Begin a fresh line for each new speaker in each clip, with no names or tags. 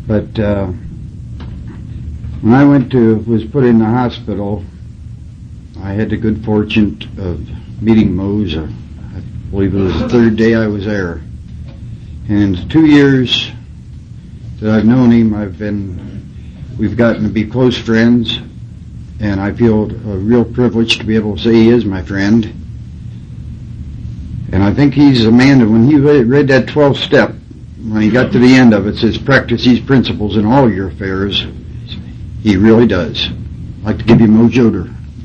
But when I was put in the hospital, I had the good fortune of meeting Mose. I believe it was the third day I was there. And in 2 years that I've known him, we've gotten to be close friends, and I feel a real privilege to be able to say he is my friend. And I think he's a man that when he read that 12th step, when he got to the end of it, says, practice these principles in all your affairs. He really does. I'd like to give you Mose Yoder.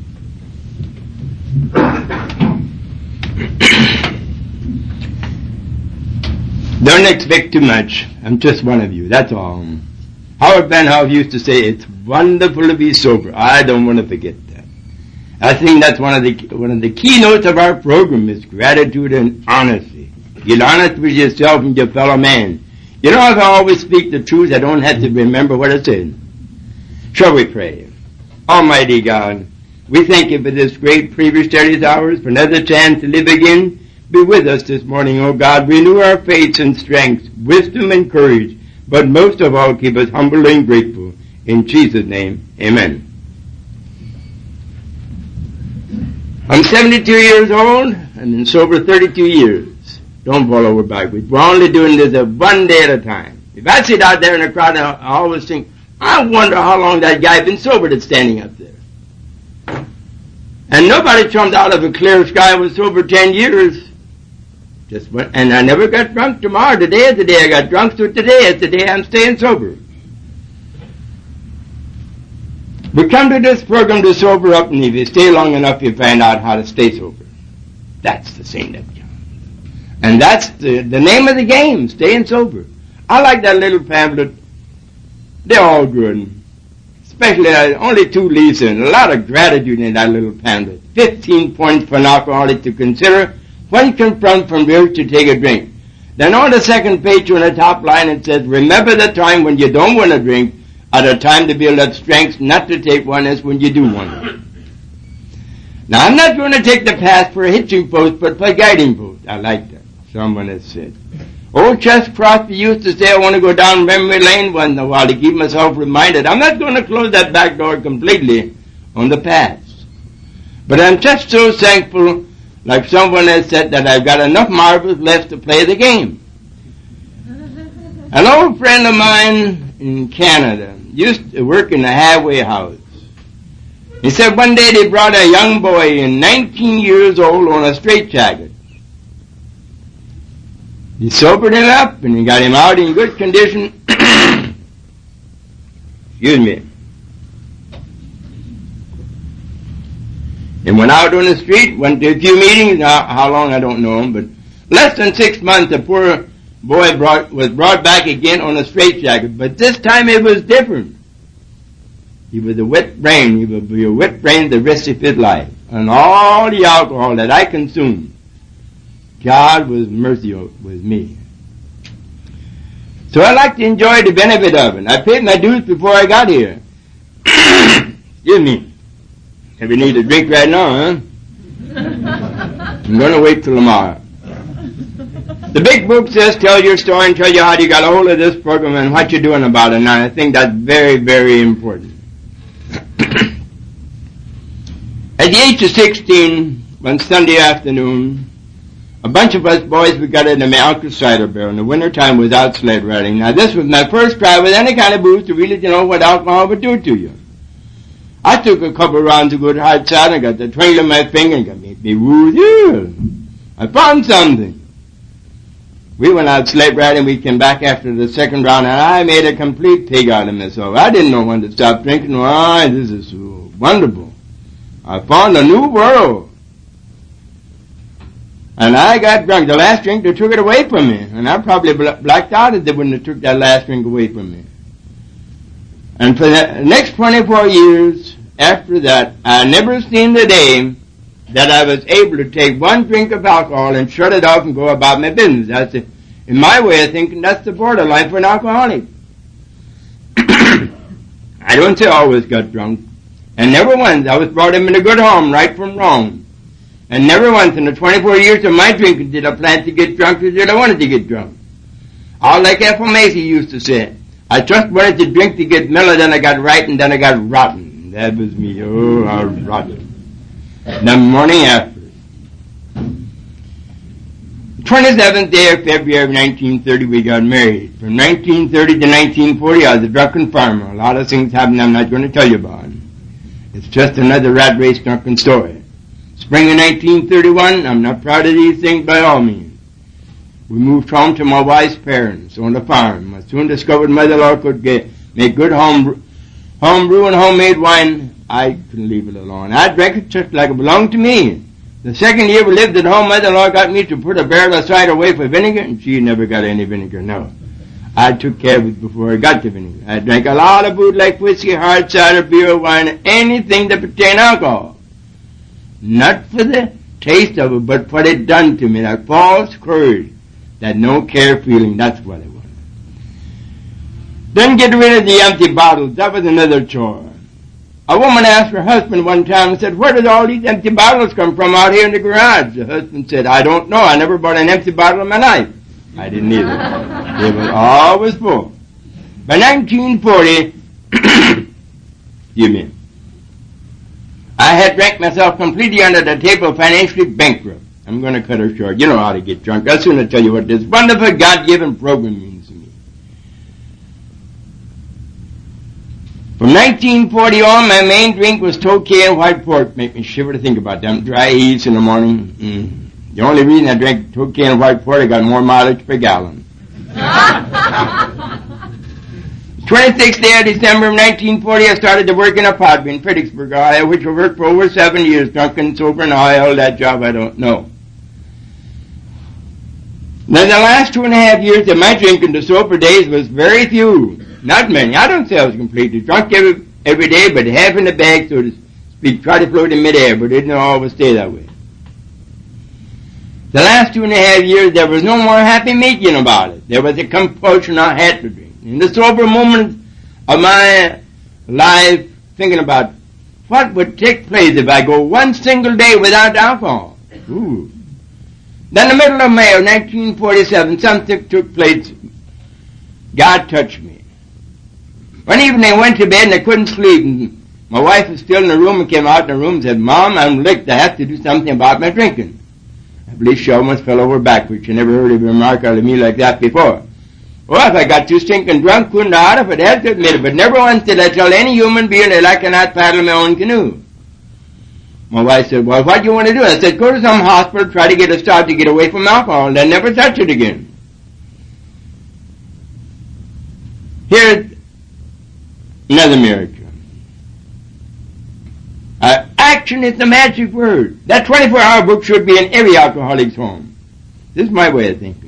Don't expect too much. I'm just one of you. That's all. Howard Van Hove used to say, it's wonderful to be sober. I don't want to forget that. I think that's one of the keynotes of our program is gratitude and honesty. Get honest with yourself and your fellow man. You know, if I always speak the truth, I don't have to remember what I said. Shall we pray? Almighty God, we thank you for this great previous studies hours, for another chance to live again. Be with us this morning, O God. Renew our faith and strength, wisdom and courage, but most of all, keep us humble and grateful. In Jesus' name, amen. I'm 72 years old and been sober 32 years. Don't fall over backwards. We're only doing this one day at a time. If I sit out there in a crowd, I always think, I wonder how long that guy been sober that's standing up there. And nobody jumped out of a clear sky and was sober 10 years. And I never got drunk tomorrow. Today is the day I got drunk, so today is the day I'm staying sober. We come to this program to sober up, and if you stay long enough, you find out how to stay sober. That's the thing that counts. And that's the name of the game, staying sober. I like that little pamphlet. They're all good. Especially only 2 leaves and a lot of gratitude in that little pamphlet. 15 points for an alcoholic to consider when confronted from the urge to take a drink. Then on the second page on the top line it says, remember the time when you don't want to drink, at a time to build up strength not to take one as when you do want it. Now I'm not going to take the path for a hitching post, but for a guiding post. I like that. Someone has said. Old Chess Crosby used to say, I want to go down memory lane once in a while to keep myself reminded. I'm not going to close that back door completely on the past. But I'm just so thankful, like someone has said, that I've got enough marbles left to play the game. An old friend of mine in Canada used to work in a halfway house. He said one day they brought a young boy in 19 years old on a straitjacket. He sobered him up and he got him out in good condition. Excuse me. He went out on the street, went to a few meetings, how long I don't know, but less than 6 months the poor boy was brought back again on a straitjacket, but this time it was different. He was a wet brain. He would be a wet brain the rest of his life. And all the alcohol that I consumed, God was merciful with me. So I like to enjoy the benefit of it. I paid my dues before I got here. Excuse me. If you need a drink right now, huh? I'm going to wait till tomorrow. The big book says, tell your story and tell you how you got a hold of this program and what you're doing about it. And I think that's very, very important. At the age of 16, one Sunday afternoon, a bunch of us boys, we got into my uncle's cider barrel. In the wintertime, was out sled riding. Now, this was my first try with any kind of booze to really know what alcohol would do to you. I took a couple rounds of good hard cider, got the twinkle in my finger, and got me woozy. I found something. We went out sled riding. We came back after the second round, and I made a complete pig out of myself. I didn't know when to stop drinking. Why, this is so wonderful. I found a new world. And I got drunk. The last drink, they took it away from me. And I probably blacked out if they wouldn't have took that last drink away from me. And for the next 24 years after that, I never seen the day that I was able to take one drink of alcohol and shut it off and go about my business. That's in my way of thinking, that's the borderline for an alcoholic. I don't say I always got drunk. And never once. I was brought up in a good home, right from wrong. And never once in the 24 years of my drinking did I plan to get drunk or did I wanted to get drunk. All like Ethel Macy used to say, I just wanted to drink to get mellow, then I got right, and then I got rotten. That was me. Oh, how rotten. The morning after. 27th day of February 1930, we got married. From 1930 to 1940, I was a drunken farmer. A lot of things happened I'm not going to tell you about. It's just another rat race drunken story. Spring of 1931, I'm not proud of these things by all means. We moved home to my wife's parents on the farm. I soon discovered mother-in-law could make good home brew and homemade wine. I couldn't leave it alone. I drank it just like it belonged to me. The second year we lived at home, mother-in-law got me to put a barrel of cider away for vinegar, and she never got any vinegar, no. I took care of it before I got the vinegar. I drank a lot of food like whiskey, hard cider, beer, wine, anything that pertained alcohol. Not for the taste of it, but what it done to me, that false courage, that no care feeling, that's what I wanted. Then get rid of the empty bottles, that was another chore. A woman asked her husband one time and said, "Where did all these empty bottles come from out here in the garage?" The husband said, "I don't know. I never bought an empty bottle in my life." I didn't either. They were always full. By 1940, I had drank myself completely under the table, financially bankrupt. I'm going to cut her short. You know how to get drunk. I'll soon tell you what this wonderful God-given program means to me. From 1940 on, my main drink was Tokay and white pork. Make me shiver to think about them dry heats in the morning. The only reason I drank Tokay and white pork, I got more mileage per gallon. 26th day of December of 1940, I started to work in a pottery in Fredericksburg, Ohio, which I worked for over 7 years, drunken, sober, and how I held that job, I don't know. Now, the last 2.5 years of my drinking to sober days was very few. Not many. I don't say I was completely drunk every day, but half in the bag, so to speak, try to float in midair, but it didn't always stay that way. The last 2.5 years, there was no more happy making about it. There was a compulsion I had to drink. In the sober moments of my life, thinking about what would take place if I go one single day without alcohol. Ooh. Then in the middle of May of 1947, something took place. God touched me. One evening I went to bed and I couldn't sleep. And my wife was still in the room and came out in the room and said, "Mom, I'm licked. I have to do something about my drinking." I believe she almost fell over backwards. She never heard a remark out of me like that before. Well, if I got too stinking drunk, couldn't out of it, I had to admit it, but never once did I tell any human being that I cannot paddle my own canoe. My wife said, "Well, what do you want to do?" I said, "Go to some hospital, try to get a start to get away from alcohol, and then never touch it again." Here's another miracle. Action is the magic word. That 24-hour book should be in every alcoholic's home. This is my way of thinking.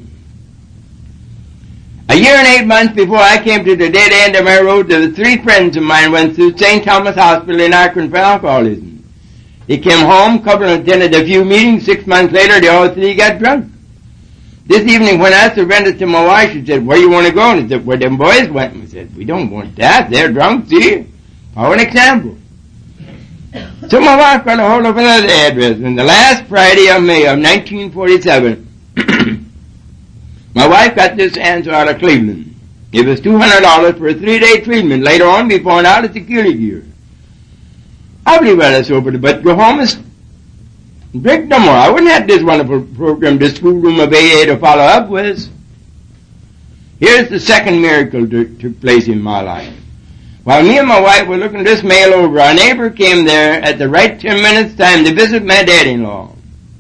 A year and 8 months before I came to the dead end of my road, there were 3 friends of mine went through St. Thomas Hospital in Akron for alcoholism. They came home, couple attended a few meetings. 6 months later, they all 3 got drunk. This evening, when I surrendered to my wife, she said, "Where you want to go?" And I said, "Where them boys went." And I said, "We don't want that. They're drunk, see? For an example." So my wife got a hold of another address. And the last Friday of May of 1947, my wife got this answer out of Cleveland. It was $200 for a 3-day treatment. Later on, we found out it's security gear. I believe I was sober, but go home and drink no more. I wouldn't have this wonderful program, this schoolroom of AA to follow up with. Here's the second miracle that took place in my life. While me and my wife were looking this mail over, our neighbor came there at the right 10 minutes time to visit my daddy-in-law.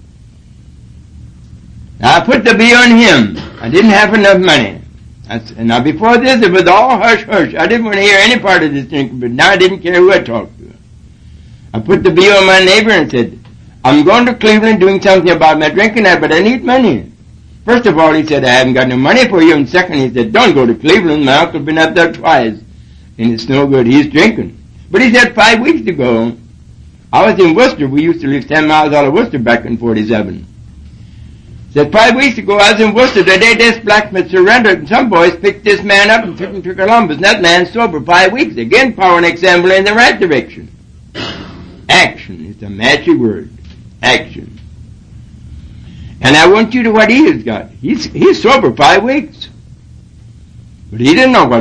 Now, I put the bill on him. I didn't have enough money. Now, before this, it was all hush-hush. I didn't want to hear any part of this drinking, but now I didn't care who I talked to. I put the bill on my neighbor and said, "I'm going to Cleveland doing something about my drinking, but I need money." First of all, he said, "I haven't got no money for you." And second, he said, "Don't go to Cleveland. My uncle's been up there twice, and it's no good. He's drinking." But he said 5 weeks ago, I was in Worcester. We used to live 10 miles out of Worcester back in 47. Said 5 weeks ago, I was in Worcester. The day this blacksmith surrendered, and some boys picked this man up and took him to Columbus. And that man's sober 5 weeks. Again, power and example in the right direction. Action is the magic word. Action. And I want you to what he has got. He's sober 5 weeks. But he didn't know what it was.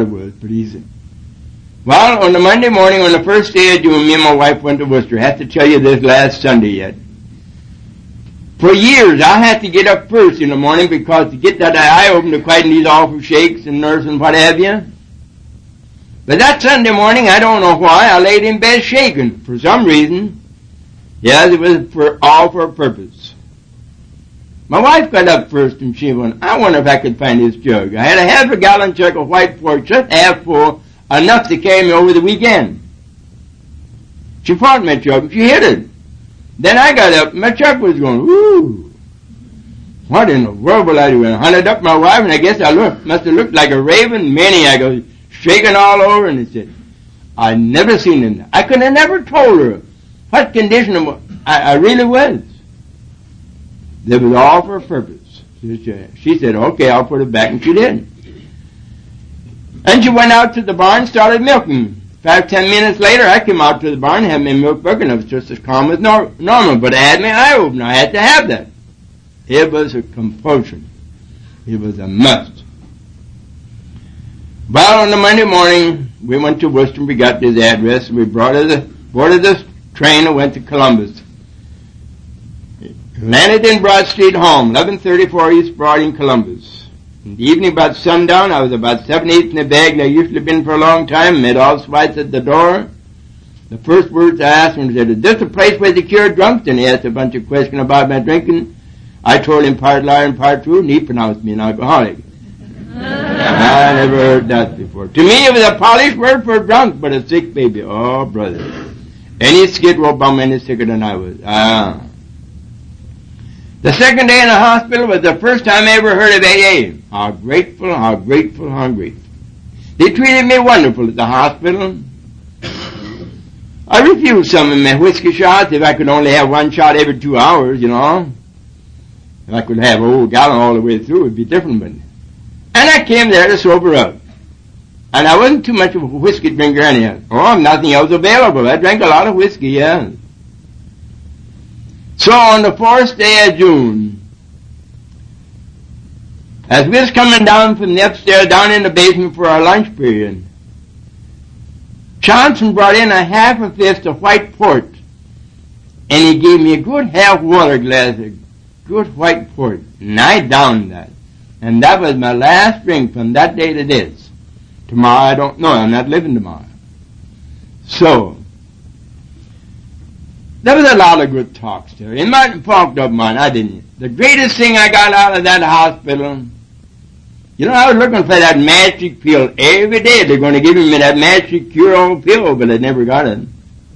But he said, well, on the Monday morning, on the first day of June, me and my wife went to Worcester. I have to tell you this last Sunday yet. For years, I had to get up first in the morning because to get that eye open to quieten these awful shakes and nerves and what have you. But that Sunday morning, I don't know why, I laid in bed shaking. For some reason, yes, it was all for a purpose. My wife got up first and she went, I wonder if I could find this jug. I had a half-a-gallon jug of white port, just half full, enough to carry me over the weekend. She fought my jug, she hit it. Then I got up, my truck was going, woo! What in the world will I do? And I hunted up my wife, and I guess must have looked like a raven maniac. I was shaking all over, and he said, I never seen him. I could have never told her what condition I really was. It was all for a purpose. She said, okay, I'll put it back, and she did. And she went out to the barn and started milking. 5-10 minutes later, I came out to the barn and had my milk book, and it was just as calm as normal. But I had my eye open. I had to have that. It was a compulsion. It was a must. Well, on the Monday morning, we went to Worcester. We got this address. We boarded the train and went to Columbus. Landed in Broad Street home, 1134 East Broad in Columbus. In the evening about sundown, I was about 7-8 in the bag, and I usually been for a long time, met all swites at the door. The first words I asked him said, is this a place where they cure drunks? And he asked a bunch of questions about my drinking. I told him part lie and part true, and he pronounced me an alcoholic. I never heard that before. To me, it was a polished word for a drunk, but a sick baby. Oh, brother. Any skid row bum any sicker than I was. The second day in the hospital was the first time I ever heard of AA. How grateful, how grateful, how grateful. They treated me wonderful at the hospital. I refused some of my whiskey shots if I could only have one shot every 2 hours, you know. If I could have a whole gallon all the way through, it would be different. But, and I came there to sober up. And I wasn't too much of a whiskey drinker anyhow. Oh, nothing else available. I drank a lot of whiskey, yeah. So on the 4th day of June, as we was coming down from the upstairs down in the basement for our lunch period, Johnson brought in a half a fist of white port, and he gave me a good half water glass of good white port, and I downed that. And that was my last drink from that day to this. Tomorrow I don't know, I'm not living tomorrow. So, there was a lot of good talks there. In my talked up mine, I didn't. The greatest thing I got out of that hospital, you know, I was looking for that magic pill every day. They're going to give me that magic cure-all pill, but I never got it.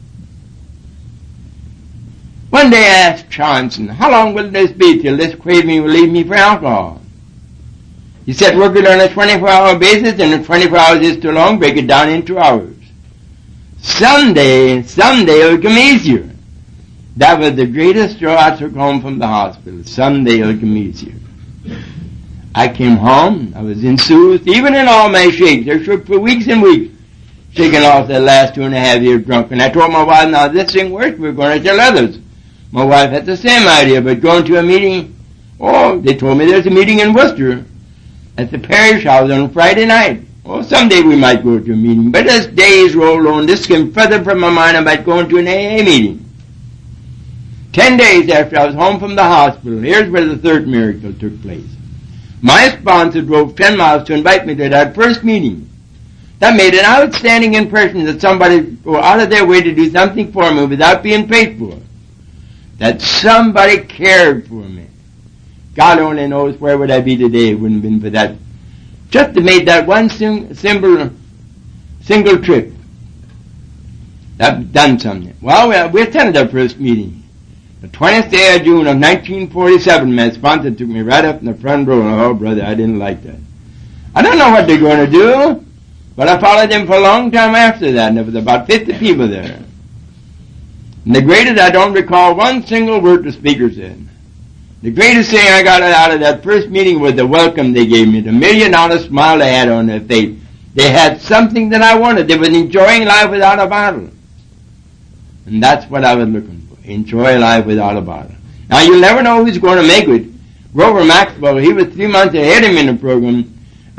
One day I asked Johnson, how long will this be till this craving will leave me for alcohol? He said, work it on a 24-hour basis, and if 24 hours is too long, break it down in 2 hours. Someday it'll come easier. That was the greatest joy I took home from the hospital. Someday it'll come easier. I came home, I was enthused, even in all my shakes. I shook for weeks and weeks, shaking off that last 2.5 years drunk. And I told my wife, now this thing works, we're going to tell others. My wife had the same idea, but going to a meeting, they told me there's a meeting in Worcester at the parish house on Friday night. Someday we might go to a meeting. But as days rolled on, this came further from my mind about going to an AA meeting. 10 days after I was home from the hospital, here's where the third miracle took place. My sponsor drove 10 miles to invite me to that first meeting. That made an outstanding impression that somebody go out of their way to do something for me without being paid for. That somebody cared for me. God only knows where would I be today if it wouldn't have been for that. Just to make that one single trip. That done something. Well, we attended our first meeting. The 20th day of June of 1947, my sponsor took me right up in the front row. Oh, brother, I didn't like that. I don't know what they're going to do, but I followed them for a long time after that, and there was about 50 people there. And the greatest, I don't recall one single word the speaker said. The greatest thing I got out of that first meeting was the welcome they gave me, the $1 million smile they had on their face. They had something that I wanted. They were enjoying life without a bottle. And that's what I was looking for. Enjoy life without a bottle. Now, you'll never know who's going to make it. Grover Maxwell, he was 3 months ahead of me in the program,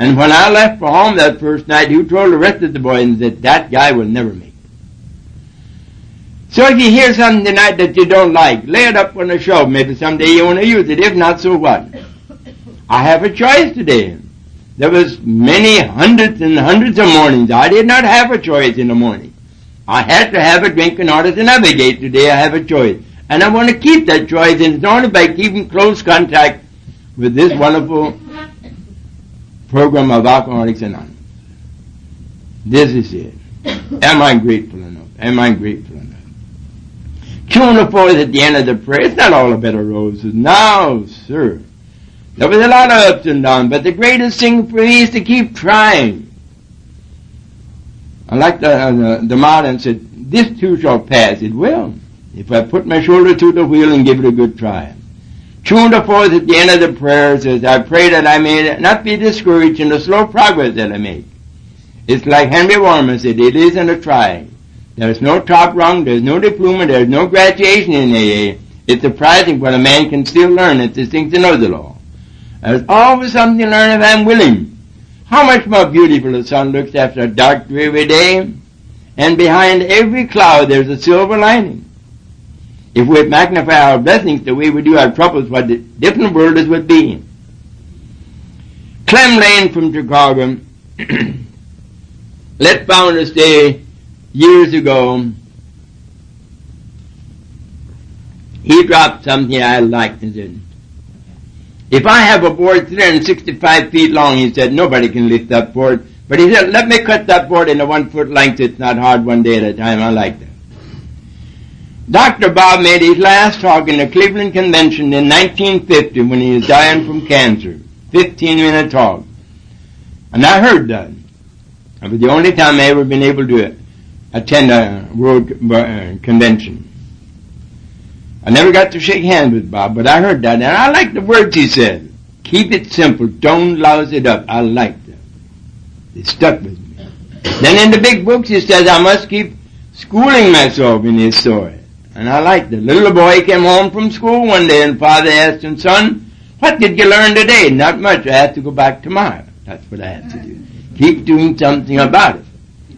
And when I left for home that first night, he told the rest of the boys that that guy will never make it. So if you hear something tonight that you don't like, lay it up on the shelf. Maybe someday you want to use it. If not, so what? I have a choice today. There was many hundreds and hundreds of mornings. I did not have a choice in the morning. I had to have a drink in order to navigate. Today I have a choice. And I want to keep that choice, and it's only by keeping close contact with this wonderful program of Alcoholics Anonymous. This is it. Am I grateful enough? Am I grateful enough? Tune the fourth at the end of the prayer. It's not all a bed of roses. No, sir. There was a lot of ups and downs, but the greatest thing for me is to keep trying. I like the modern said, this too shall pass. It will, if I put my shoulder to the wheel and give it a good try. Tune the fourth at the end of the prayer says, I pray that I may not be discouraged in the slow progress that I make. It's like Henry Warmer said, it isn't a try. There's no top rung, there's no diploma, there's no graduation in AA. It's surprising what a man can still learn and to think to know the law. There's always something to learn if I'm willing. How much more beautiful the sun looks after a dark, dreary day. And behind every cloud there's a silver lining. If we magnify our blessings the way we do our troubles, what a different world this would be. Clem Lane from Chicago let Founders Day years ago. He dropped something I liked and said, if I have a board 365 feet long, he said, nobody can lift that board. But he said, let me cut that board in a 1 foot length. It's not hard, one day at a time. I like that. Dr. Bob made his last talk in the Cleveland Convention in 1950 when he was dying from cancer. 15-minute talk. And I heard that. It was the only time I ever been able to attend a world convention. I never got to shake hands with Bob, but I heard that, and I liked the words he said. Keep it simple. Don't louse it up. I liked them. They stuck with me. Then in the big books he says I must keep schooling myself in his story. And I liked it. Little boy came home from school one day, and father asked him, son, what did you learn today? Not much. I have to go back tomorrow. That's what I have to do. Keep doing something about it.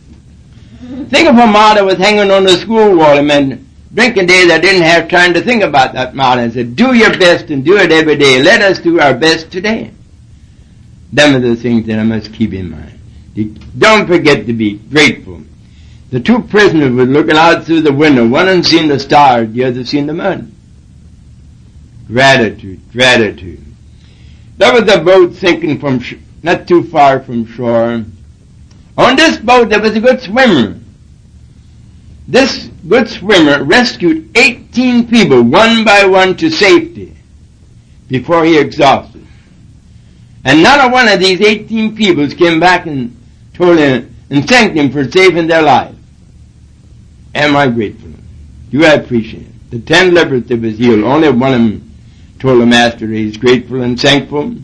Think of a motto was hanging on the school wall. It meant drinking days I didn't have time to think about that motto. I said, do your best and do it every day. Let us do our best today. Them are the things that I must keep in mind. Don't forget to be grateful. The two prisoners were looking out through the window. One of them seen the stars, the other seen the mud. Gratitude, gratitude. There was a boat sinking from not too far from shore. On this boat there was a good swimmer. This good swimmer rescued 18 people one by one to safety before he exhausted. And not a one of these 18 people came back and told him and thanked him for saving their life. Am I grateful? Do I appreciate it? The 10 lepers that was healed, only one of them told the master he's grateful and thankful.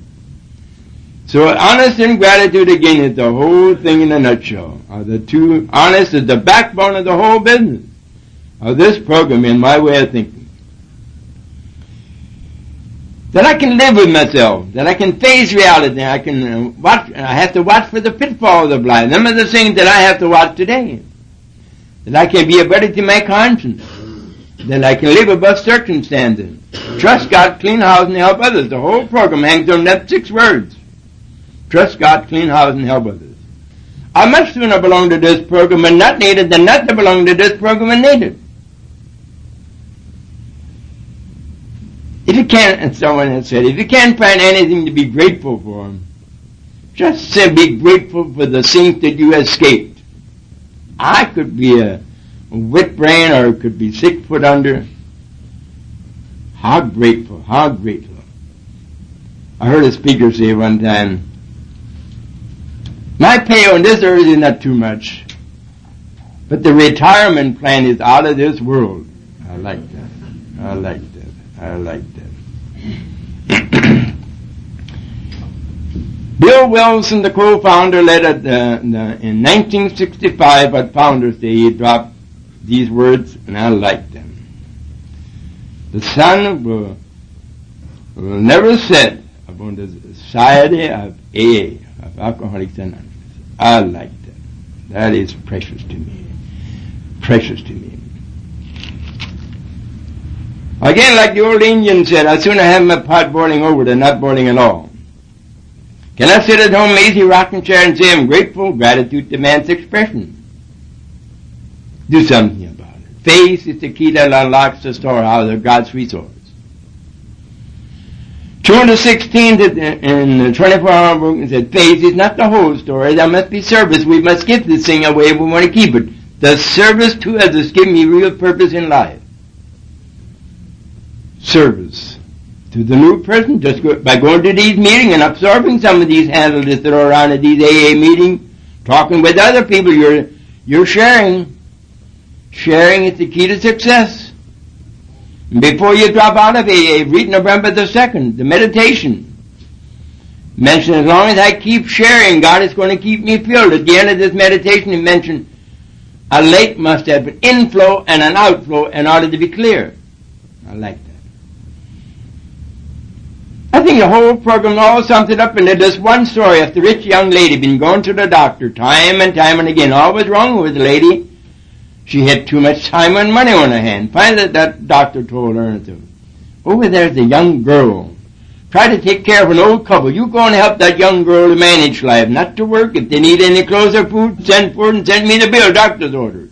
So honest and gratitude again is the whole thing in a nutshell. The two, honest is the backbone of the whole business of this program in my way of thinking. That I can live with myself, that I can face reality, I can watch. I have to watch for the pitfall of the blind. Them are the things that I have to watch today. That I can be a brother to my conscience. That I can live above circumstances. Trust God, clean house, and help others. The whole program hangs on that 6 words. Trust God, clean house, and help others. I much sooner belong to this program and not need it than not to belong to this program and need it. If you can't, and someone has said, if you can't find anything to be grateful for, just say be grateful for the things that you escaped. I could be a wet brain or it could be 6 foot under. How grateful, how grateful. I heard a speaker say one time, my pay on this earth is not too much, but the retirement plan is out of this world. I like that. I like that. I like that. Bill Wilson, the co-founder, led in 1965 at Founders Day. He dropped these words, and I like them. The sun will never set upon the society of AA, of Alcoholics Anonymous. I like that. That is precious to me. Precious to me. Again, like the old Indian said, I'd sooner have my pot boiling over than not boiling at all. Can I sit at home, lazy, rocking chair, and say I'm grateful? Gratitude demands expression. Do something about it. Faith is the key that unlocks the storehouse of God's resource. 216 in the 24-hour book said, faith is not the whole story. There must be service. We must give this thing away if we want to keep it. The service to others give me real purpose in life. Service to the new person, just by going to these meetings and absorbing some of these handles that are around at these AA meetings, talking with other people, you're sharing. Sharing is the key to success. And before you drop out of AA, read November the 2nd, the meditation. Mention, as long as I keep sharing, God is going to keep me filled. At the end of this meditation, he mentioned a lake must have an inflow and an outflow in order to be clear. I like that. I think the whole program all sums it up into this one story of the rich young lady been going to the doctor time and time and again. All was wrong with the lady. She had too much time and money on her hand. Finally, that doctor told her, over there's a young girl. Try to take care of an old couple. You go and help that young girl to manage life, not to work. If they need any clothes or food, send for it and send me the bill, doctor's orders.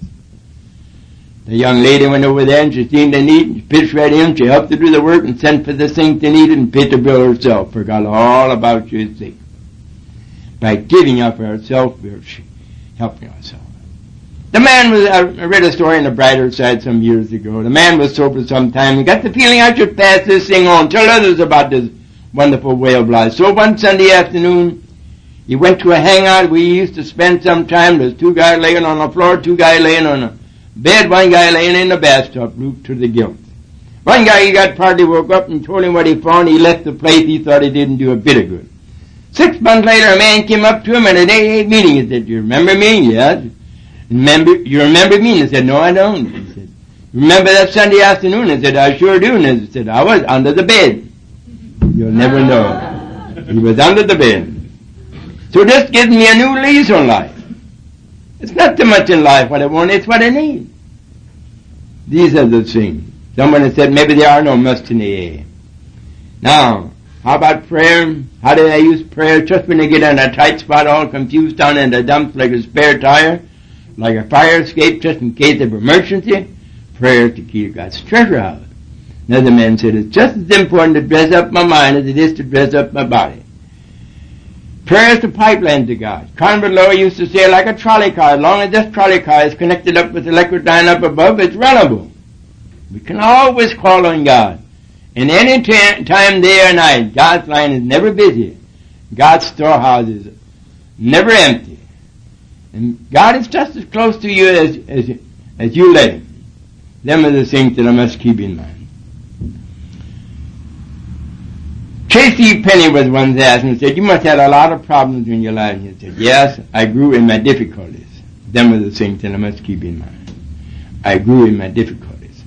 The young lady went over there and she seen the need, and she pitched right in, she helped to do the work and sent for the things they needed and paid the bill herself. Forgot all about you, see. By giving up herself, she helping herself. The man was, I read a story on the brighter side some years ago. The man was sober sometime. He got the feeling I should pass this thing on, tell others about this wonderful way of life. So one Sunday afternoon, he went to a hangout where he used to spend some time. There's two guys laying on the floor, two guys laying on a bed, one guy laying in the bathtub, root to the guilt. One guy, he got partly woke up and told him what he found. He left the place. He thought he didn't do a bit of good. 6 months later, a man came up to him at an AA meeting. He said, you remember me? Yes. You remember me? And he said, no, I don't. He said, remember that Sunday afternoon? He said, I sure do. And he said, I was under the bed. You'll never know. He was under the bed. So this gives me a new lease on life. It's not too much in life what I want, it's what I need. These are the things. Someone has said, maybe there are no musts in AA. Now, how about prayer? How do I use prayer? Just when I get in a tight spot, all confused down in the dumps like a spare tire, like a fire escape, just in case of emergency. Prayer to keep God's treasure house. Another man said, it's just as important to dress up my mind as it is to dress up my body. Prayer is the pipeline to God. Conrad Lowe used to say, like a trolley car, as long as this trolley car is connected up with the electric line up above, it's runnable. We can always call on God. And any time, day or night, God's line is never busy. God's storehouse is never empty. And God is just as close to you as you let Him. Them are the things that I must keep in mind. Tracy Penny was once asked and said, you must have a lot of problems in your life. And he said, yes, I grew in my difficulties. Them are the things that I must keep in mind. I grew in my difficulties.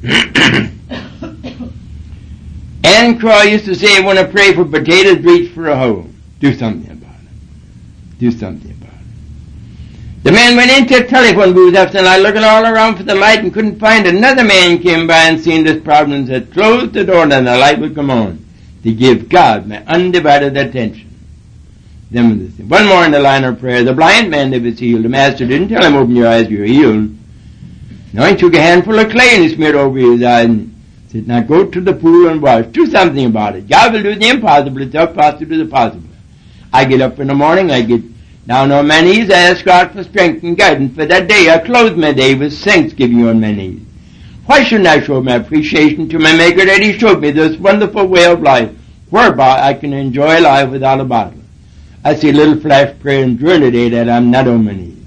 Ann Crow used to say, when I pray for potatoes, reach for a hoe. Do something about it. Do something about it. The man went into a telephone booth after night, looking all around for the light and couldn't find it. Another man came by and seen this problem and said, close the door and the light would come on. To give God my undivided attention. Them are the things. One more in the line of prayer. The blind man that was healed. The master didn't tell him, open your eyes, you're healed. No, he took a handful of clay and he smeared over his eyes and said, now go to the pool and wash. Do something about it. God will do the impossible. It's up to do the possible. I get up in the morning, I get down on my knees, I ask God for strength and guidance for that day. I close my day with thanksgiving on my knees. Why shouldn't I show my appreciation to my Maker that He showed me this wonderful way of life, whereby I can enjoy life without a bottle? I see a little flash prayer and during the day that I'm not on my knees.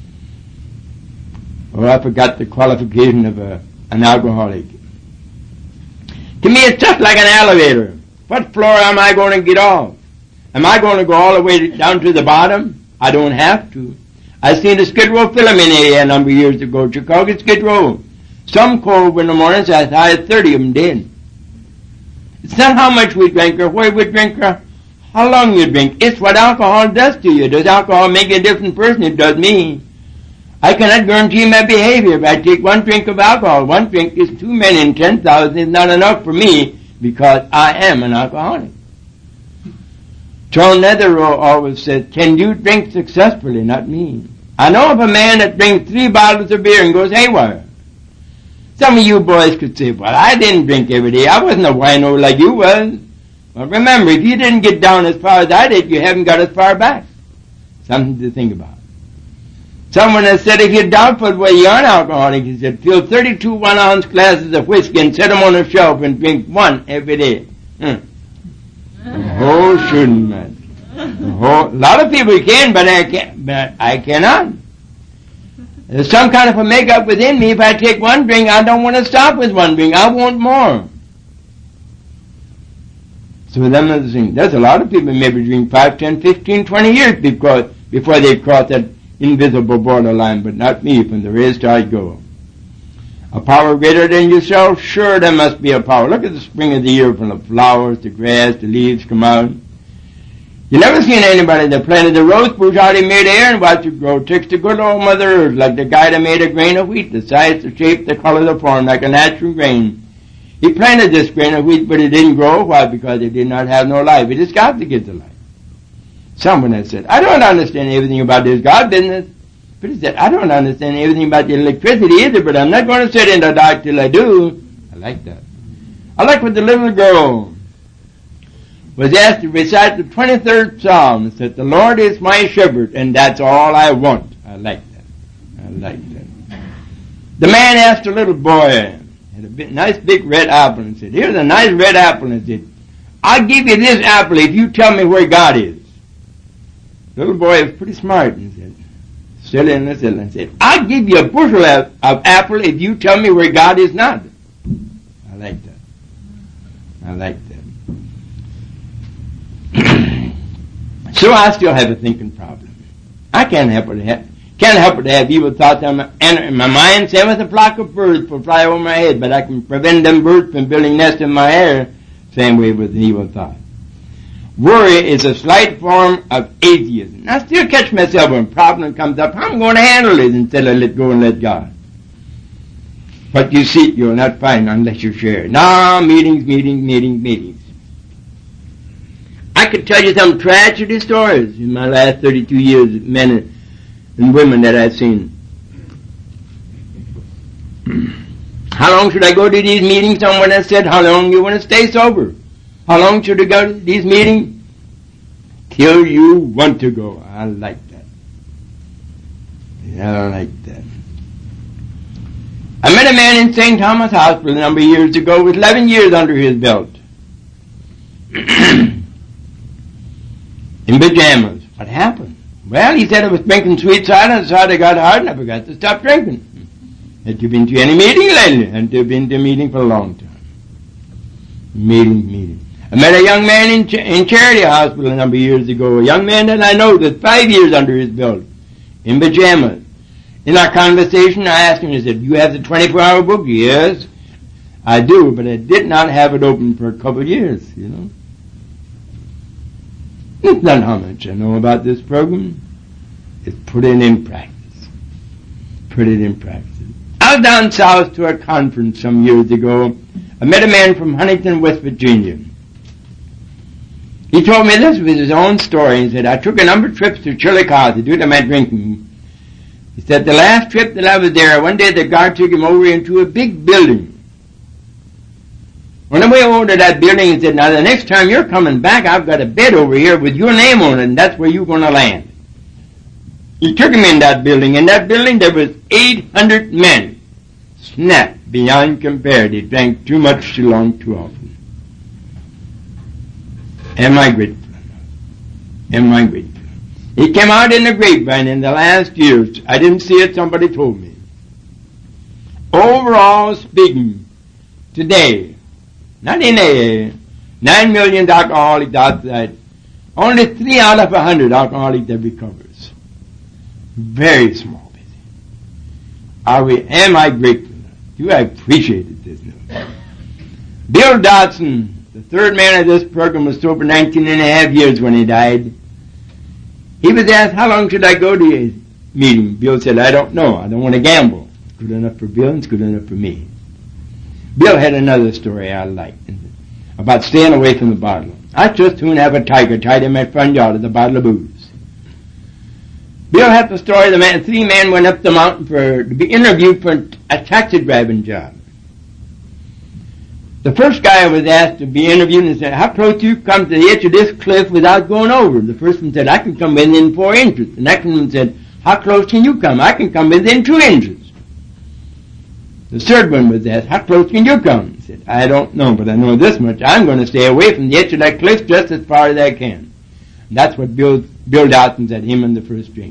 Or I forgot the qualification of an alcoholic. To me it's just like an elevator. What floor am I going to get off? Am I going to go all the way down to the bottom? I don't have to. I seen the Skid Row film in a number of years ago, Chicago Skid Row. Some cold winter mornings, I thought 30 of them dead. It's not how much we drink or where we drink or how long you drink. It's what alcohol does to you. Does alcohol make you a different person? It does me. I cannot guarantee my behavior if I take one drink of alcohol. One drink is too many, and 10,000 is not enough for me because I am an alcoholic. Charles Netherrow always said, can you drink successfully? Not me. I know of a man that drinks 3 bottles of beer and goes haywire. Some of you boys could say, well, I didn't drink every day. I wasn't a wino like you was. Well, remember, if you didn't get down as far as I did, you haven't got as far back. Something to think about. Someone has said, if you're doubtful whether you're an alcoholic, he said, fill 32 1-ounce glasses of whiskey and set them on a shelf and drink one every day. Oh, shouldn't man. A lot of people can, but I cannot. There's some kind of a makeup within me. If I take one drink, I don't want to stop with one drink. I want more. So them are the things. There's a lot of people maybe drink 5, 10, 15, 20 years before they cross that invisible borderline, but not me. From the very start I go. A power greater than yourself? Sure, there must be a power. Look at the spring of the year from the flowers, the grass, the leaves come out. You never seen anybody that planted the rose bush out in mid-air and watched it grow. Takes the good old Mother Earth, like the guy that made a grain of wheat, the size, the shape, the color, the form, like a natural grain. He planted this grain of wheat, but it didn't grow. Why? Because it did not have no life. It has got to get the life. Someone has said, I don't understand everything about this God business. But he said, I don't understand everything about the electricity either, but I'm not going to sit in the dark till I do. I like that. I like what the little girl was asked to recite the 23rd Psalm. It said, the Lord is my shepherd, and that's all I want. I like that. I like that. The man asked a little boy, had a nice big red apple, and said, here's a nice red apple, and said, I'll give you this apple if you tell me where God is. The little boy was pretty smart, and said, still in the still, and said, I'll give you a bushel of apple if you tell me where God is not. I like that. I like that. So I still have a thinking problem. I can't help it to have evil thoughts in my mind. Same as a flock of birds will fly over my head, but I can prevent them birds from building nests in my hair. Same way with an evil thought. Worry is a slight form of atheism. I still catch myself when a problem comes up. How am I going to handle it instead of let go and let God? What you seek, you'll not find unless you share. Now, meetings. I could tell you some tragedy stories in my last 32 years of men and women that I've seen. How long should I go to these meetings? Someone has said, how long you want to stay sober? How long should I go to these meetings? Till you want to go. I like that. Yeah, I like that. I met a man in St. Thomas Hospital a number of years ago with 11 years under his belt. In pajamas. What happened? Well, he said I was drinking sweet cider and the cider got hard and I forgot to stop drinking. Had you been to any meeting lately? Hadn't you been to a meeting for a long time? Meeting. I met a young man in Charity Hospital a number of years ago, a young man that I know with 5 years under his belt, in pajamas. In our conversation, I asked him, he said, you have the 24-hour book? Yes, I do, but I did not have it open for a couple of years, you know. It's not how much I know about this program. It's put it in practice. I was down south to a conference some years ago. I met a man from Huntington, West Virginia. He told me this was his own story. He said, I took a number of trips to Chillicothe to do my drinking. He said, the last trip that I was there, one day the guard took him over into a big building. On the way over to that building, he said, now the next time you're coming back, I've got a bed over here with your name on it, and that's where you're going to land. He took him in that building. In that building, there was 800 men. Snapped beyond compare. They drank too much too long, too often. Am I grateful? It came out in the grapevine in the last years. I didn't see it, somebody told me. Overall speaking, today, not in AA, 9 million alcoholics outside, only 3 out of 100 alcoholics that recovers. Very small business. Am I grateful? Do I appreciate it? Bill Dodson, The third man of this program was sober 19 and a half years when he died. He was asked, how long should I go to your meeting? Bill said, I don't know. I don't want to gamble. It's good enough for Bill and it's good enough for me. Bill had another story I liked about staying away from the bottle. I just soon have a tiger tied in my front yard with a bottle of booze. Bill had the story the three men went up the mountain to be interviewed for a taxi driving job. The first guy was asked to be interviewed and said, how close do you come to the edge of this cliff without going over? The first one said, I can come within 4 inches. The next one said, how close can you come? I can come within 2 inches. The third one was asked, how close can you come? He said, I don't know, but I know this much. I'm going to stay away from the edge of that cliff just as far as I can. And that's what Bill Dawson said, him and the first drink.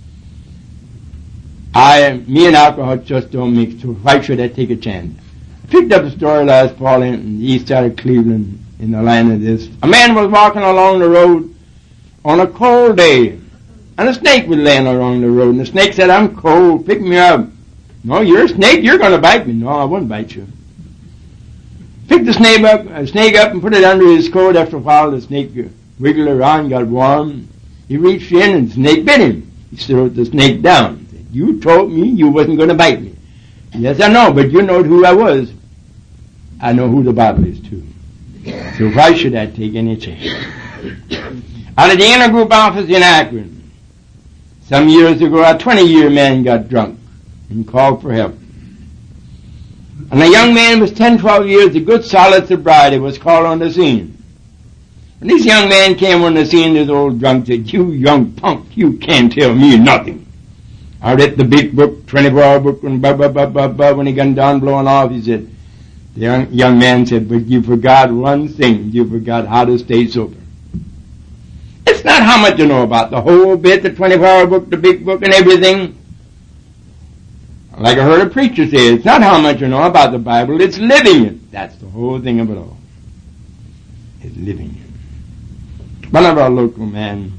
Me and alcohol just don't mix, so why should I take a chance? I picked up a story last fall in the east side of Cleveland in the line of this. A man was walking along the road on a cold day, and a snake was laying along the road, and the snake said, I'm cold, pick me up. No, you're a snake, you're going to bite me. No, I won't bite you. Picked the snake up and put it under his coat. After a while, the snake wiggled around, got warm. He reached in and the snake bit him. He threw the snake down. He said, you told me you wasn't going to bite me. Yes, I know, but you know who I was. I know who the bottle is, too. So why should I take any chance? Out of the intergroup office in Akron, some years ago, a 20-year man got drunk and called for help. And a young man was 10, 12 years of good solid sobriety was called on the scene. When this young man came on the scene, this old drunk said, you young punk, you can't tell me nothing. I read the big book, 24-hour book, and when he got done blowing off, he said, the young man said, but you forgot one thing, you forgot how to stay sober. It's not how much you know about the whole bit, the 24-hour book, the big book, and everything. Like I heard a preacher say, it's not how much you know about the Bible, it's living it. That's the whole thing of it all. It's living it. One of our local men,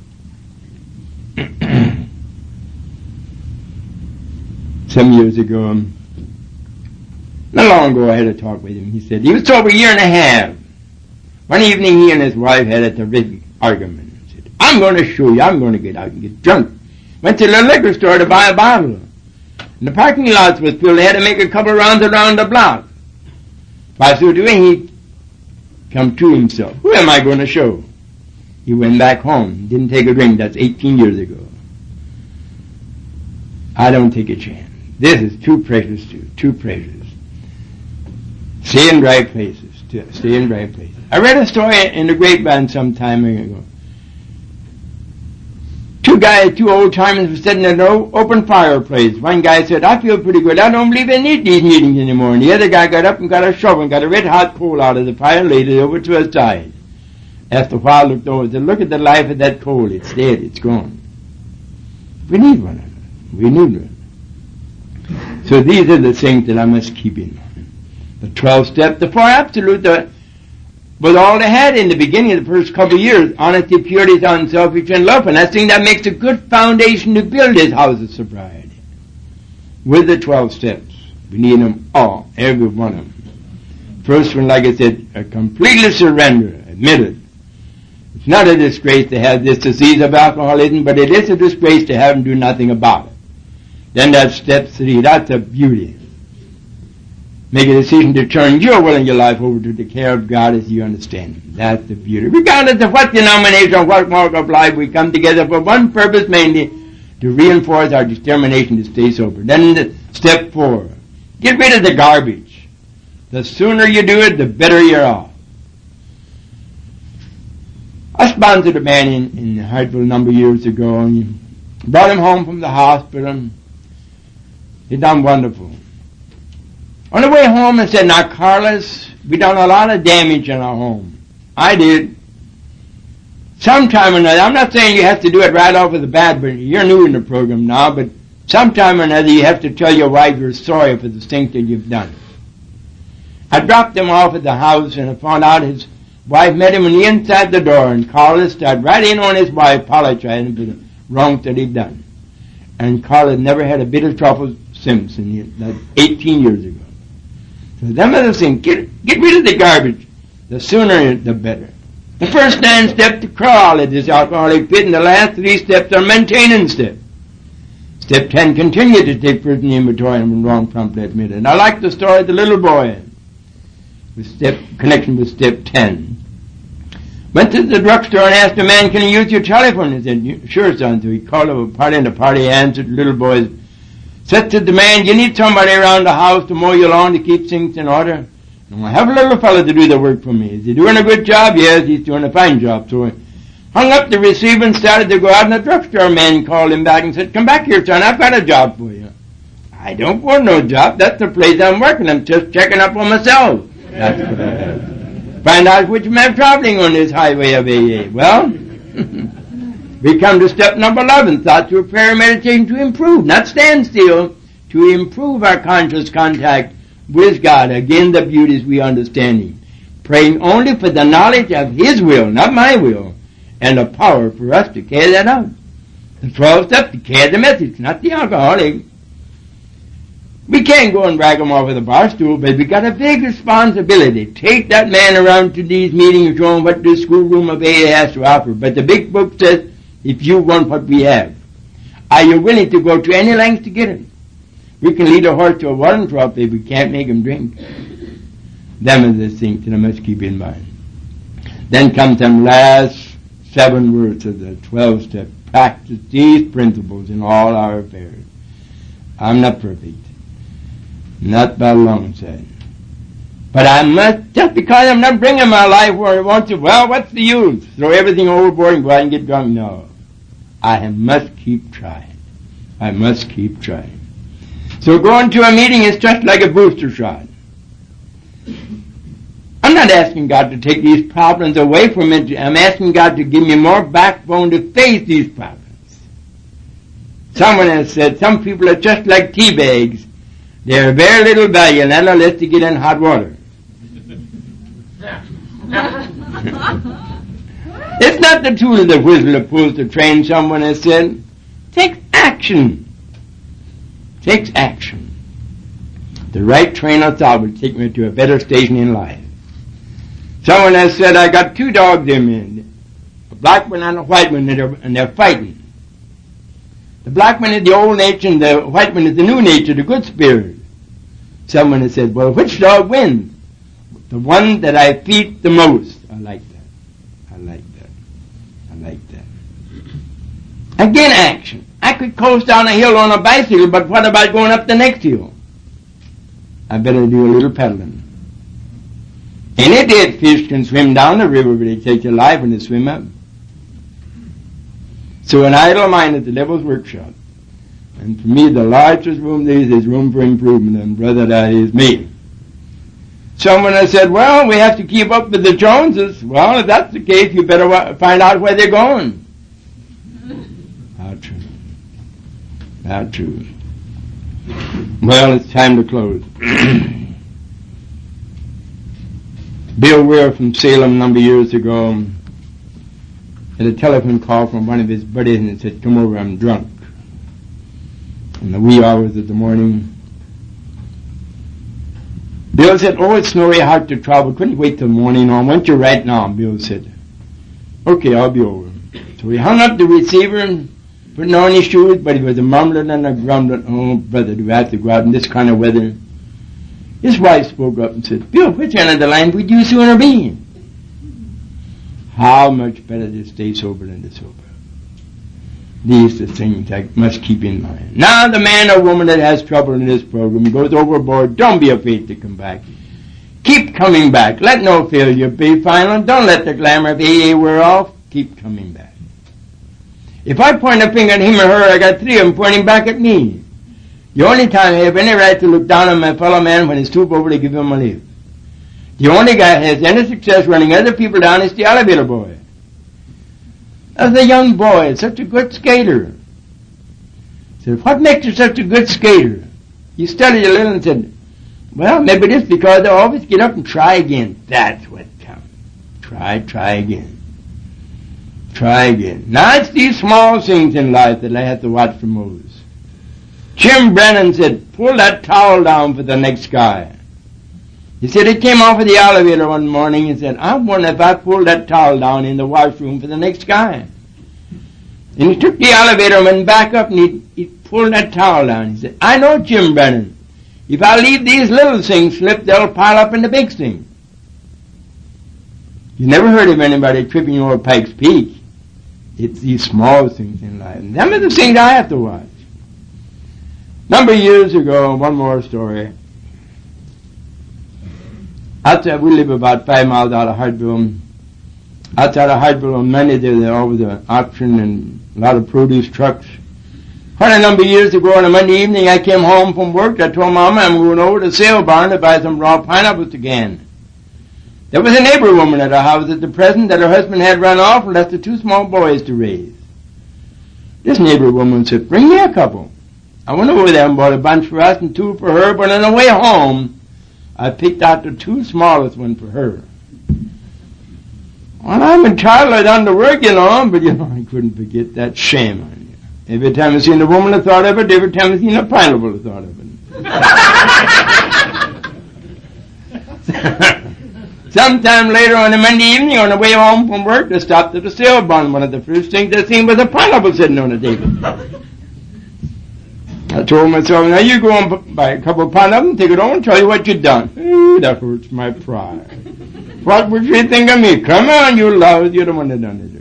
some years ago, not long ago I had a talk with him. He said he was sober a year and a half. One evening he and his wife had a terrific argument. He said, I'm going to show you, I'm going to get out and get drunk. Went to the liquor store to buy a bottle. And the parking lots was filled. They had to make a couple rounds around the block. By so doing, he come to himself. Who am I going to show? He went back home. Didn't take a drink. That's 18 years ago. I don't take a chance. This is too precious, too precious. Stay in dry places. Stay in dry places. I read a story in the grapevine some time ago. Two old timers were sitting in an open fireplace. One guy said, I feel pretty good. I don't believe I need these meetings anymore. And the other guy got up and got a shovel and got a red hot coal out of the fire and laid it over to his side. After a while looked over and said, look at the life of that coal. It's dead. It's gone. We need one another. We need one. So these are the things that I must keep in mind. The 12 steps, the 4 absolute, was all they had in the beginning of the first couple of years. Honesty, purity, unselfish, and love. And I think that makes a good foundation to build this house of sobriety. With the 12 steps. We need them all, every one of them. First one, like I said, a completely surrender, admitted. It's not a disgrace to have this disease of alcoholism, but it is a disgrace to have and do nothing about it. Then that's step 3, that's the beauty. Make a decision to turn your will and your life over to the care of God as you understand it. That's the beauty. Regardless of what denomination or what walk of life, we come together for one purpose mainly, to reinforce our determination to stay sober. Then step 4, get rid of the garbage. The sooner you do it, the better you're off. I sponsored a man in Hartwell a number of years ago, and brought him home from the hospital. He done wonderful. On the way home, I said, now, Carlos, we done a lot of damage in our home. I did. Sometime or another, I'm not saying you have to do it right off of the bat, but you're new in the program now, but sometime or another you have to tell your wife you're sorry for the things that you've done. I dropped him off at the house, and I found out his wife met him on the inside the door, and Carlos started right in on his wife, apologizing for the wrongs that he'd done. And Carlos never had a bit of trouble since, 18 years ago. So them other things, get rid of the garbage. the sooner the better. The first 9 steps to crawl at this alcoholic pit, and the last 3 steps are maintenance steps. Step 10, continue to take personal inventory and when wrong, promptly admit it. And I like the story of the little boy with connection with step 10. Went to the drugstore and asked the man, can I use your telephone? He said, sure, son. So he called up a party, and the party answered. The little boy said to the man, you need somebody around the house to mow your lawn, to keep things in order? And I have a little fellow to do the work for me. Is he doing a good job? Yes, he's doing a fine job. So he hung up the receiver and started to go out, and the drugstore man called him back and said, come back here, son, I've got a job for you. I don't want no job. That's the place I'm working. I'm just checking up on myself. That's what I have. Find out which man traveling on this highway of AA. Well, we come to step number 11, thought through prayer and meditation to improve, not stand still, to improve our conscious contact with God. Again, the beauties we understanding. Praying only for the knowledge of His will, not my will, and the power for us to carry that out. The 12 steps to carry the message, not the alcoholic. We can't go and drag him off with a bar stool, but we got a big responsibility. Take that man around to these meetings, show him what the schoolroom of AA has to offer. But the big book says, if you want what we have, are you willing to go to any lengths to get it? We can lead a horse to a watering trough if we can't make him drink. Them are the things that I must keep in mind. Then comes them last 7 words of the 12 steps. Practice these principles in all our affairs. I'm not perfect. Not by a long shot. But I must, just because I'm not bringing my life where I want to, well, what's the use? Throw everything overboard and go out and get drunk? No. I must keep trying. I must keep trying. So going to a meeting is just like a booster shot. I'm not asking God to take these problems away from me. I'm asking God to give me more backbone to face these problems. Someone has said some people are just like tea bags. They're very little value and unless to get in hot water. It's not the tool of the whistle that pulls to train, someone has said. Takes action. Takes action. The right train of thought will take me to a better station in life. Someone has said, I got 2 dogs in me, a black one and a white one, and they're fighting. The black one is the old nature and the white one is the new nature, the good spirit. Someone has said, well, which dog wins? The one that I feed the most. I like that. I like that. I like that. Again, action. I could coast down a hill on a bicycle, but what about going up the next hill? I better do a little paddling. Any dead fish can swim down the river, but it takes a life when they swim up. So an idle mind at the devil's workshop. And for me, the largest room there is room for improvement, and brother, that is me. Someone has said, well, we have to keep up with the Joneses. Well, if that's the case, you better find out where they're going. How true. How true. Well, it's time to close. Bill Weir from Salem a number of years ago had a telephone call from one of his buddies and he said, come over, I'm drunk. In the wee hours of the morning. Bill said, oh, it's no way hard to travel. Couldn't wait till morning on. Why don't you right now? Bill said, okay, I'll be over. So he hung up the receiver and putting on his shoes, but he was a mumbling and a grumbling. Oh, brother, do I have to go out in this kind of weather? His wife spoke up and said, Bill, which end of the line would you sooner be? How much better to stay sober than to sober. These are the things I must keep in mind. Now the man or woman that has trouble in this program goes overboard, don't be afraid to come back. Keep coming back. Let no failure be final. Don't let the glamour of AA wear off. Keep coming back. If I point a finger at him or her, I got 3 of them pointing back at me. The only time I have any right to look down on my fellow man when he stoop over to give him a lift. The only guy that has any success running other people down is the elevator boy. As a young boy, such a good skater. I said, what makes you such a good skater? He studied a little and said, well, maybe it's because I always get up and try again. That's what counts. Try again. Try again. Now it's these small things in life that I have to watch for most. Jim Brennan said, pull that towel down for the next guy. He said he came off of the elevator one morning and said, I wonder if I pulled that towel down in the washroom for the next guy. And he took the elevator and went back up and he pulled that towel down. He said, I know Jim Brennan. If I leave these little things slip, they'll pile up in the big thing. You never heard of anybody tripping over Pikes Peak. It's these small things in life. And them are the things I have to watch. Number of years ago, one more story. Outside, we live about 5 miles out of Hartville. Outside of Hartville, many there over the auction and a lot of produce trucks. Quite a number of years ago on a Monday evening, I came home from work. I told Mama I'm going over to the sale barn to buy some raw pineapples again. There was a neighbor woman at our house at the present that her husband had run off and left the 2 small boys to raise. This neighbor woman said, bring me a couple. I went over there and bought a bunch for us and 2 for her, but on the way home, I picked out the 2 smallest one for her. Well, I'm entitled on the work, but I couldn't forget that. Shame on you. Every time I seen a woman, I thought of it. Every time I seen a pineapple, I thought of it. Sometime later on a Monday evening, on the way home from work, I stopped at the sale barn. One of the first things I seen was a pineapple sitting on the table. I told myself, now you go and buy a couple of pineapples and take it home and tell you what you've done. Ooh, that hurts my pride. What would you think of me? Come on, you lousy, you're the one that done it.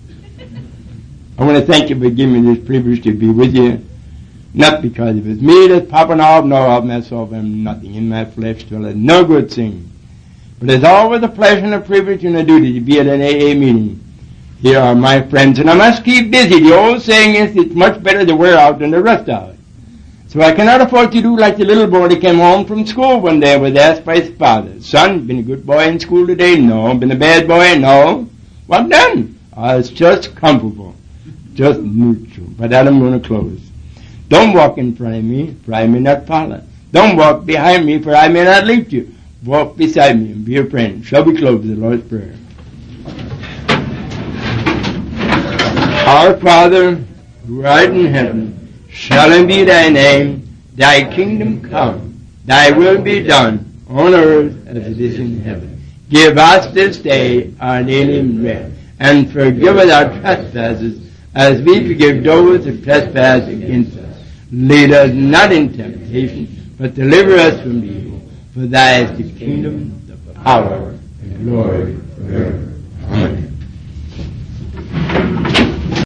I want to thank you for giving me this privilege to be with you. Not because it was me that's popping off, no, of myself, I'm nothing in my flesh, so it's no good thing. But it's always a pleasure and a privilege and a duty to be at an AA meeting. Here are my friends, and I must keep busy. The old saying is, it's much better to wear out than to rust out. So I cannot afford to do like the little boy that came home from school one day and was asked by his father, son, been a good boy in school today? No. Been a bad boy? No. What then? It's just comfortable. Just neutral. By that I'm going to close. Don't walk in front of me, for I may not follow. Don't walk behind me, for I may not lead you. Walk beside me and be a friend. Shall we close with the Lord's Prayer? Our Father, who art in heaven, shallowed be thy name, thy kingdom come, thy will be done, on earth as it is in heaven. Give us this day our daily bread, and forgive us our trespasses, as we forgive those who trespass against us. Lead us not in temptation, but deliver us from evil. For thy is the kingdom, the power, and glory forever.